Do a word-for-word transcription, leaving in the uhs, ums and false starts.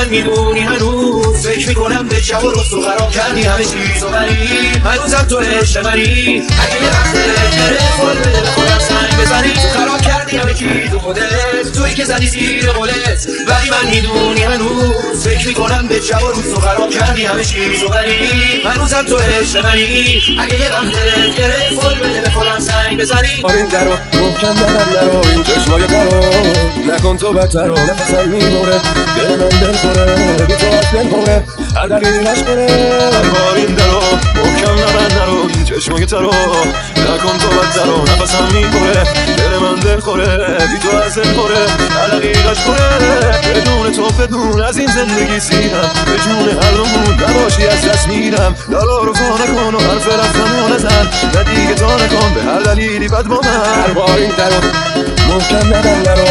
من میدونی هنوز فکر میکنم به شب و روز تو خراب کردی همه چیز و بری هنوزم تو عشق منی اگه یه وقت گره خود بده به خودم سنگ بزنی تو خراب کردی همه چیز و خودت توی که زدی زیر قولت ولی من میدونی هنوز فکر میکنم به شب و روز تو خراب کردی همه چیز و بری هنوزم تو عشق منی اگه یه وقت گره خود بده به خودم سنگ بزنی این درو محکم درم نرو این چشمای درو نکن تو بدتر و نفسم میبره دل من دل خوره بی تو از دل خوره هر دقیقش کنه هر بار این درو محکم نبند نرو این چشمای درو نکن تو بدتر و نفسم میبره دل من دل خوره بی تو از دل خوره هر دقیقش کنه بدون تو بدون از این زندگی سیرم به جون هر نمون نباشی از دست میرم لالا رو فا نکن و حرف رفتم و نزن نه دیگه تا نکن به هر دلیلی بد با من هر بار این درو محکم نبند نرو